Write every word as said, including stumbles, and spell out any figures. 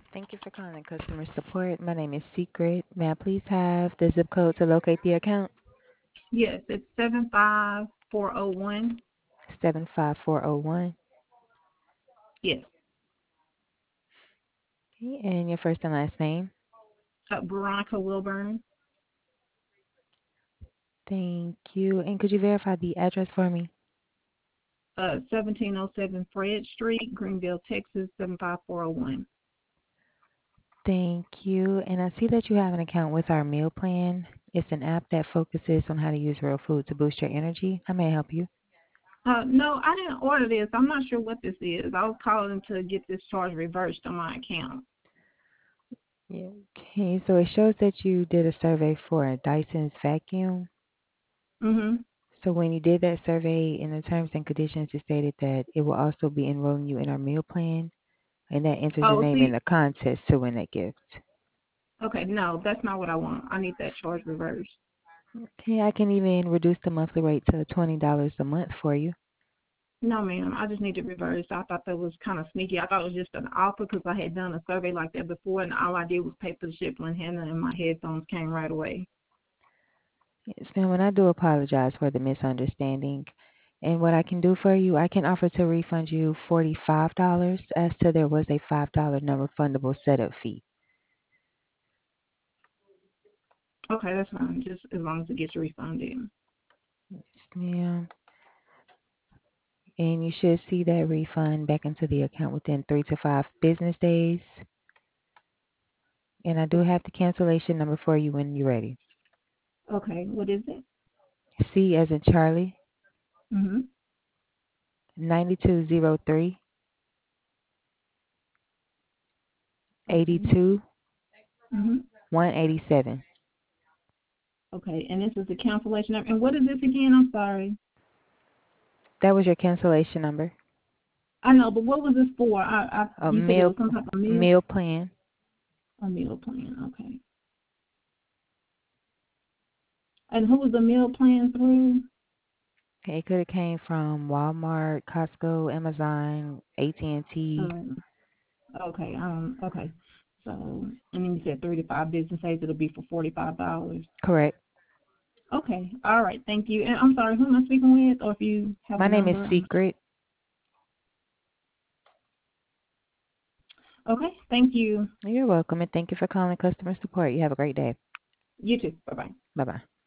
Thank you for calling customer support. My name is Secret. May I please have the zip code to locate the account? Yes, it's seven five four oh one. seven five four oh one. Yes, Okay, and your first and last name? uh, Veronica Wilburn. Thank you. And could you verify the address for me? Uh, seventeen oh seven Fred Street, Greenville, Texas, seven five four oh one. Thank you. And I see that you have an account with our meal plan. It's an app that focuses on how to use real food to boost your energy. How may I help you? Uh, no, I didn't order this. I'm not sure what this is. I was calling to get this charge reversed on my account. Yeah. Okay, so it shows that you did a survey for a Dyson's vacuum. Mm-hmm. So when you did that survey, in the terms and conditions, it stated that it will also be enrolling you in our meal plan, and that enters your Oh, name in see, the contest to win that gift. okay, no, that's not what I want. I need that charge reversed. Okay, I can even reduce the monthly rate to twenty dollars a month for you. No, ma'am, I just need it reversed. I thought that was kind of sneaky. I thought it was just an offer because I had done a survey like that before, and all I did was pay for the shipping and handling, and my headphones came right away. Yes, ma'am, and I do apologize for the misunderstanding. And what I can do for you, I can offer to refund you forty-five dollars as to there was a five dollars non-refundable setup fee. Okay, that's fine. Just as long as it gets refunded. Yes, ma'am. And you should see that refund back into the account within three to five business days. And I do have the cancellation number for you when you're ready. Okay, what is it? C as in Charlie, Mm-hmm. nine two zero three, Okay. eighty-two, Mm-hmm. one eighty-seven. Okay, and this is the cancellation. number. And what is this again? I'm sorry. That was your cancellation number. I know, but what was this for? I, I A you said it meal was some type of meal. meal plan. A meal plan. Okay. And who was the meal plan through? It could have came from Walmart, Costco, Amazon, A T and T. Um, okay. Um. Okay. So, and then you said three to five business days. It'll be for forty-five dollars. Correct. Okay. All right. Thank you. And I'm sorry. Who am I speaking with? Or if you have My a name is number. I'm... Secret. Okay. Thank you. You're welcome, and thank you for calling customer support. You have a great day. You too. Bye bye. Bye bye.